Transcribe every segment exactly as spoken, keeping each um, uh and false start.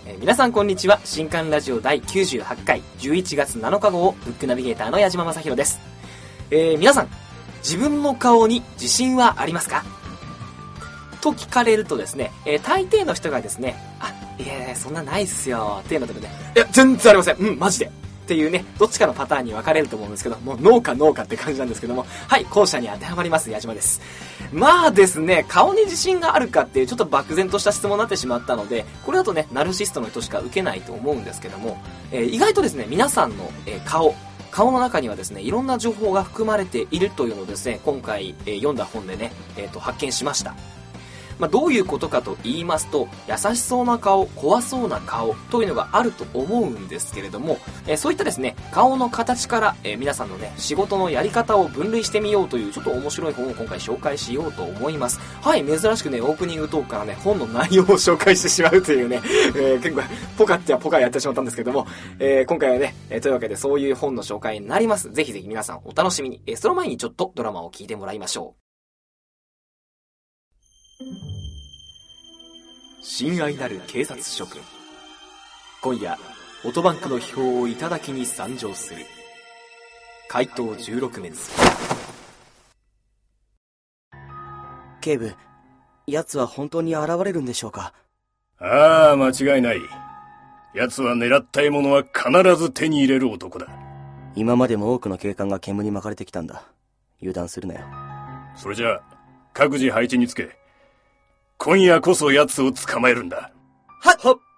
えー、皆さんこんにちは。新刊ラジオだいきゅうじゅうはちかいじゅういちがつなのか号ブックナビゲーターの矢島正宏です。えー、皆さん自分の顔に自信はありますかと聞かれるとですね、えー、大抵の人がですね、あ、いやいやそんなないっすよっていうのでね、いや全然ありません、うんマジでっていうね、どっちかのパターンに分かれると思うんですけども、ノーかノーかって感じなんですけども、はい、後者に当てはまります矢島です。まあですね、顔に自信があるかっていうちょっと漠然とした質問になってしまったので、これだとねナルシストの人しか受けないと思うんですけども、えー、意外とですね皆さんの、えー、顔顔の中にはですねいろんな情報が含まれているというのをですね今回、えー、読んだ本でね、えー、と発見しました。まあ、どういうことかと言いますと、優しそうな顔、怖そうな顔というのがあると思うんですけれども、えー、そういったですね顔の形から、えー、皆さんのね仕事のやり方を分類してみようというちょっと面白い本を今回紹介しようと思います。はい、珍しくねオープニングトークからね本の内容を紹介してしまうというね、えー、結構ポカってはポカやってしまったんですけども、えー、今回はね、えー、というわけでそういう本の紹介になります。ぜひぜひ皆さんお楽しみに。えー、その前にちょっとドラマを聞いてもらいましょう。親愛なる警察諸君、今夜オトバンクの秘宝をいただきに参上する。怪盗じゅうろく面相。 警部、奴は本当に現れるんでしょうか？ ああ、間違いない。奴は狙った獲物は必ず手に入れる男だ。 今までも多くの警官が煙に巻かれてきたんだ。油断するなよ。 それじゃあ各自配置につけ、今夜こそ奴を捕まえるんだ。 はっはっ。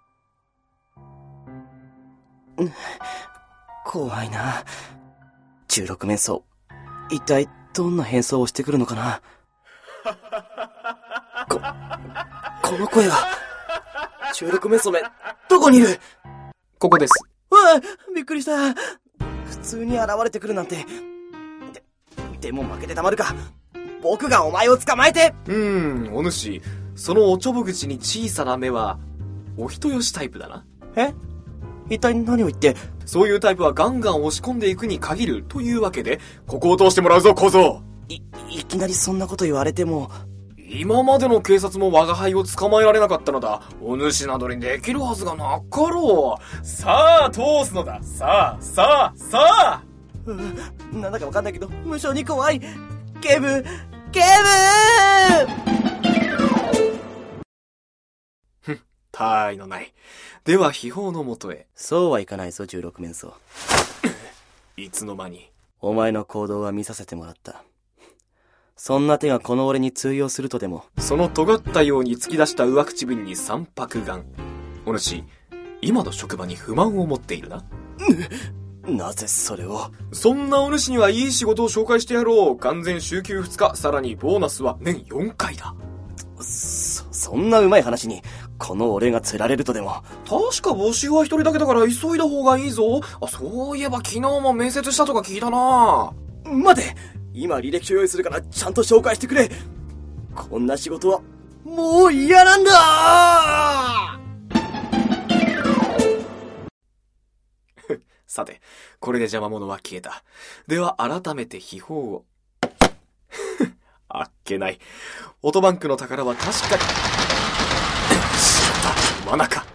怖いな。じゅうろく面相、一体どんな変装をしてくるのかな。こ、この声はじゅうろく面相め、どこにいる？ ここです。 わあ、びっくりした。普通に現れてくるなんて。で、でも負けてたまるか。僕がお前を捕まえて。 うーん、お主、そのおちょぼ口に小さな目はお人よしタイプだな。 え？一体何を言って？ そういうタイプはガンガン押し込んでいくに限るというわけで、ここを通してもらうぞ小僧。 い、いきなりそんなこと言われても。 今までの警察も我が輩を捕まえられなかったのだ。お主などにできるはずがなかろう。さあ通すのだ。さあさあさあ。 うん、なんだかわかんないけど無性に怖い。警部警部。 ふん、他愛のない。では秘宝のもとへ。 そうはいかないぞじゅうろく面相。 いつの間に。 お前の行動は見させてもらった。そんな手がこの俺に通用するとでも？ その尖ったように突き出した上口ぶりに三白眼。お主、今の職場に不満を持っているな。 なぜそれを？ そんなお主にはいい仕事を紹介してやろう。完全週休ふつか、さらにボーナスは年よんかいだ。 そ、そんなうまい話にこの俺が釣られるとでも？ 確か募集は一人だけだから急いだ方がいいぞ。あ、そういえば昨日も面接したとか聞いたな。 待て、今履歴書用意するからちゃんと紹介してくれ。こんな仕事はもう嫌なんだ。 さて、これで邪魔者は消えた。では改めて秘宝を。あっけない。オトバンクの宝は確かに。しまった、罠か。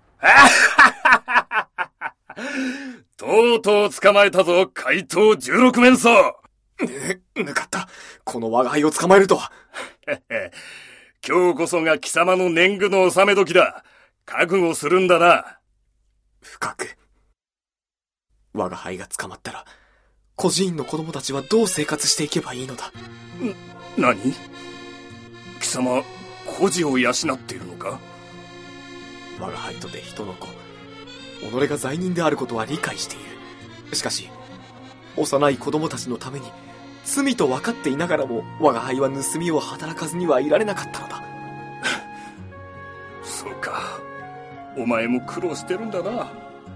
とうとう捕まえたぞ、怪盗じゅうろく面相。 ね、ぬかった。この我が輩を捕まえるとは。 今日こそが貴様の年貢の納め時だ。覚悟するんだな。 深く。我が輩が捕まったら、孤児院の子供たちはどう生活していけばいいのだ。 何？貴様、孤児を養っているのか？ 我が輩とて人の子。己が罪人であることは理解している。しかし、幼い子供たちのために、罪と分かっていながらも、我が輩は盗みを働かずにはいられなかったのだ。 そうか。お前も苦労してるんだな。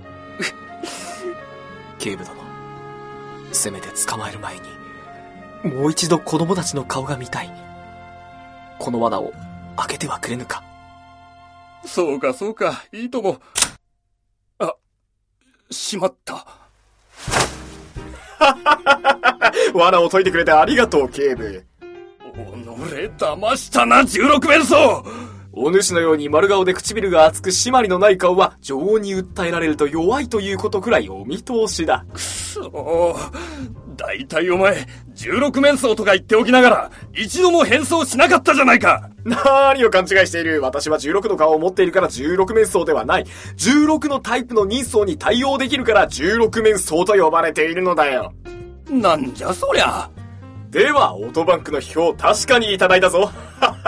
警部殿、せめて捕まえる前にもう一度子供たちの顔が見たい。この罠を開けてはくれぬか。 そうかそうか、いいとも。あ、しまった。 罠を解いてくれてありがとう警部。 おのれ騙したなじゅうろく面相。 お主のように丸顔で唇が厚く締まりのない顔は情に訴えられると弱いということくらいお見通しだ。 くそー。だいたいお前、じゅうろく面相とか言っておきながら、一度も変装しなかったじゃないか。 何を勘違いしている。私はじゅうろくの顔を持っているからじゅうろく面相ではない。じゅうろくのタイプの人相に対応できるからじゅうろく面相と呼ばれているのだよ。 なんじゃそりゃ。 では、オートバンクの票確かにいただいたぞ。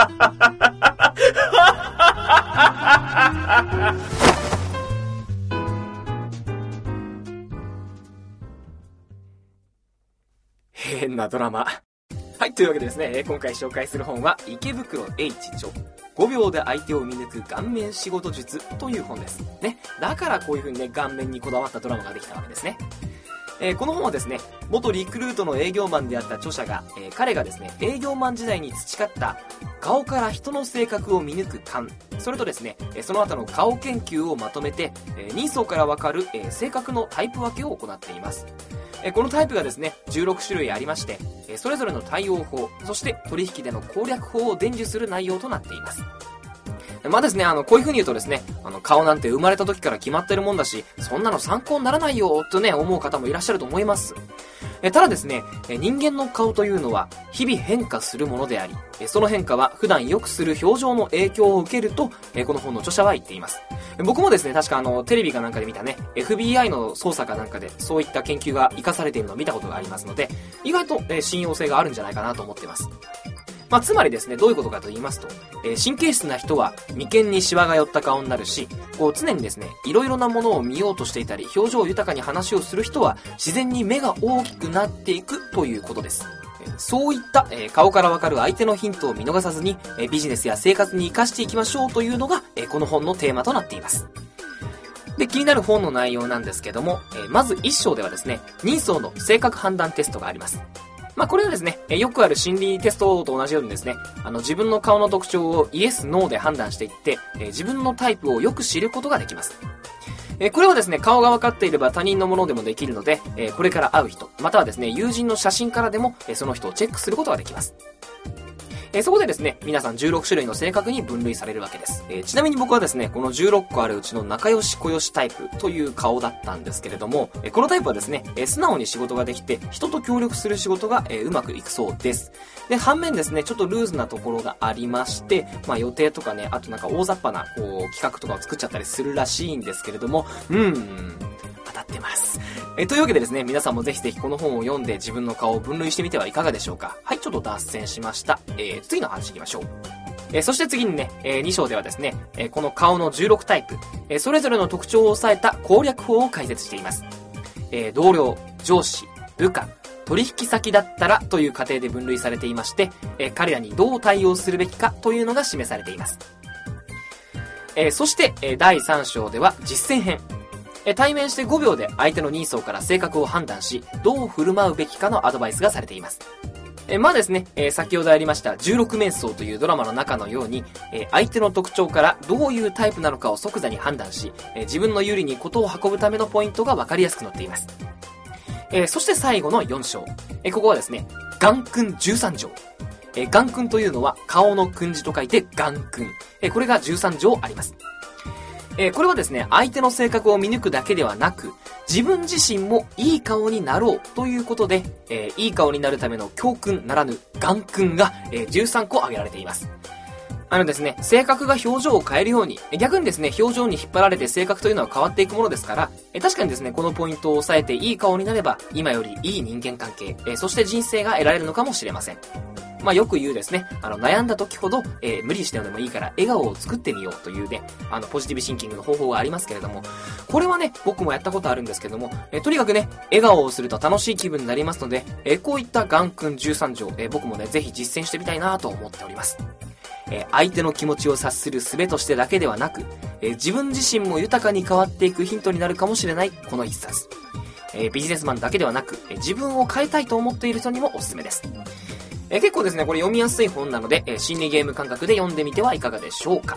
変なドラマ。はい、というわけでですね、今回紹介する本は池袋 H 著ごびょうで相手を見抜く顔面仕事術という本ですね。だからこういう風にね、顔面にこだわったドラマができたわけですね。えー、この本はですね、元リクルートの営業マンであった著者が、えー、彼がですね、営業マン時代に培った顔から人の性格を見抜く勘、それとですね、その後の顔研究をまとめて、えー、人相からわかる、えー、性格のタイプ分けを行っています。えー、このタイプがですね、じゅうろく種類ありまして、えー、それぞれの対応法、そして取引での攻略法を伝授する内容となっています。まあですね、あの、こういう風に言うとですね、あの、顔なんて生まれた時から決まってるもんだし、そんなの参考にならないよ、とね、思う方もいらっしゃると思います。えただですね、人間の顔というのは、日々変化するものであり、その変化は普段よくする表情の影響を受けると、この本の著者は言っています。僕もですね、確かあの、テレビかなんかで見たね、エフビーアイ の捜査かなんかで、そういった研究が活かされているのを見たことがありますので、意外と、え信用性があるんじゃないかなと思っています。まあ、つまりですね、どういうことかと言いますと、えー、神経質な人は眉間にシワが寄った顔になるし、こう常にですね、いろいろなものを見ようとしていたり、表情豊かに話をする人は自然に目が大きくなっていくということです。えー、そういった、えー、顔からわかる相手のヒントを見逃さずに、えー、ビジネスや生活に活かしていきましょうというのが、えー、この本のテーマとなっています。で、気になる本の内容なんですけども、えー、まず一章ではですね、人相の性格判断テストがあります。まあこれはですね、よくある心理テストと同じようにですね、あの自分の顔の特徴をイエス、ノーで判断していって、自分のタイプをよく知ることができます。これはですね、顔が分かっていれば他人のものでもできるので、これから会う人、またはですね、友人の写真からでもその人をチェックすることができます。えー、そこでですね、皆さんじゅうろく種類の性格に分類されるわけです。えー、ちなみに僕はですね、このじゅうろっこあるうちの仲良し小良しタイプという顔だったんですけれども、えー、このタイプはですね、えー、素直に仕事ができて、人と協力する仕事が、えー、うまくいくそうです。で、反面ですね、ちょっとルーズなところがありまして、まあ予定とかね、あとなんか大雑把な、こう、企画とかを作っちゃったりするらしいんですけれども、うーん、当たってます。えというわけでですね、皆さんもぜひぜひこの本を読んで自分の顔を分類してみてはいかがでしょうか。はい、ちょっと脱線しました。えー、次の話行きましょう。えー、そして次にね、えー、に章ではですね、えー、この顔のじゅうろくタイプ、えー、それぞれの特徴を抑えた攻略法を解説しています。えー、同僚、上司、部下、取引先だったらという過程で分類されていまして、えー、彼らにどう対応するべきかというのが示されています。えー、そして、えー、だいさん章では実践編。対面してごびょうで相手の人相から性格を判断し、どう振る舞うべきかのアドバイスがされています。えまあですね、えー、先ほどありましたじゅうろく面相というドラマの中のように、えー、相手の特徴からどういうタイプなのかを即座に判断し、えー、自分の有利に事を運ぶためのポイントが分かりやすく載っています。えー、そして最後のよん章、えー、ここはですね、眼訓じゅうさん条。えー、眼訓というのは顔の訓字と書いて眼訓。えー、これがじゅうさん条あります。えー、これはですね、相手の性格を見抜くだけではなく、自分自身もいい顔になろうということで、えー、いい顔になるための教訓ならぬ眼訓が、えー、じゅうさんこ挙げられています。あのですね、性格が表情を変えるように、逆にですね、表情に引っ張られて性格というのは変わっていくものですから、え確かにですね、このポイントを押さえていい顔になれば、今よりいい人間関係、えそして人生が得られるのかもしれません。まあよく言うですね、あの悩んだ時ほど、えー、無理してでもいいから笑顔を作ってみようというね、あのポジティブシンキングの方法がありますけれども、これはね、僕もやったことあるんですけども、えー、とにかくね、笑顔をすると楽しい気分になりますので、えー、こういった眼訓じゅうさん条、えー、僕もね、ぜひ実践してみたいなと思っております。えー、相手の気持ちを察する術としてだけではなく、えー、自分自身も豊かに変わっていくヒントになるかもしれないこの一冊。えー、ビジネスマンだけではなく、えー、自分を変えたいと思っている人にもおすすめです。えー、結構ですね、これ読みやすい本なので、えー、心理ゲーム感覚で読んでみてはいかがでしょうか。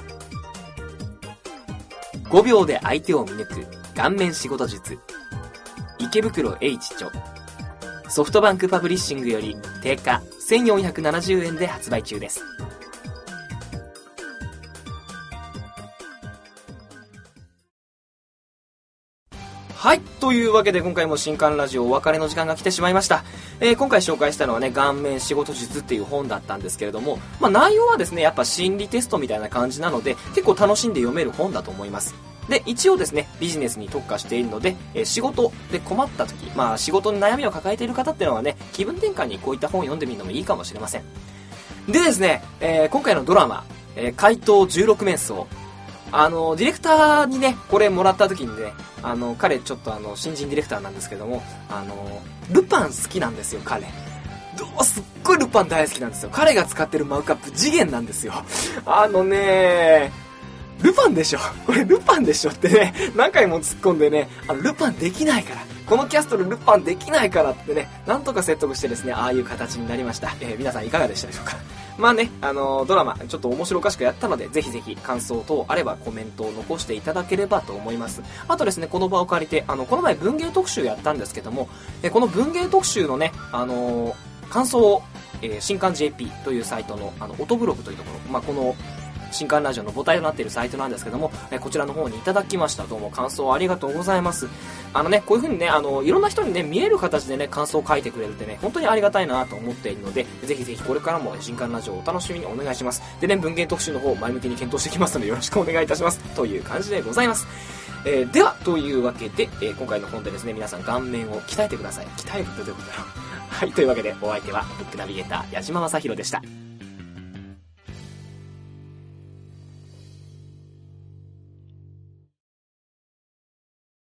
ごびょうで相手を見抜く顔面仕事術。池袋 H 著。ソフトバンクパブリッシングより定価せんよんひゃくななじゅうえんで発売中です。 はい。というわけで今回も新刊ラジオお別れの時間が来てしまいました。えー、今回紹介したのはね、顔面仕事術っていう本だったんですけれども、まあ内容はですね、やっぱ心理テストみたいな感じなので、結構楽しんで読める本だと思います。で、一応ですね、ビジネスに特化しているので、えー、仕事で困った時、まあ仕事に悩みを抱えている方っていうのはね、気分転換にこういった本を読んでみるのもいいかもしれません。でですね、えー、今回のドラマ、えー、怪盗じゅうろくめんそう。あの、ディレクターにね、これもらった時にね、あの、彼ちょっとあの、新人ディレクターなんですけども、あの、ルパン好きなんですよ、彼。どうすっごいルパン大好きなんですよ。彼が使ってるマグカップ次元なんですよ。あのねルパンでしょこれルパンでしょってね、何回も突っ込んでね、あの、ルパンできないから。このキャストでルパンできないからってね、なんとか説得してですね、ああいう形になりました。えー、皆さんいかがでしたでしょうか。まあね、あのー、ドラマ、ちょっと面白おかしくやったので、ぜひぜひ感想等あればコメントを残していただければと思います。あとですね、この場を借りて、あの、この前文芸特集やったんですけども、えー、この文芸特集のね、あのー、感想を、えー、新刊 ジェーピー というサイトの、あの、オトブログというところ、まあ、この、新刊ラジオの母体となっているサイトなんですけども、えこちらの方にいただきました。どうも感想ありがとうございます。あのね、こういう風にね、あの、いろんな人にね、見える形でね、感想を書いてくれるってね、本当にありがたいなと思っているので、ぜひぜひこれからも新刊ラジオをお楽しみにお願いします。でね、文芸特集の方、前向きに検討していきますので、よろしくお願いいたします。という感じでございます。えー、では、というわけで、えー、今回の本でですね、皆さん顔面を鍛えてください。鍛えるってどういうことだろう。はい、というわけで、お相手は、ブックナビゲーター、矢島正宏でした。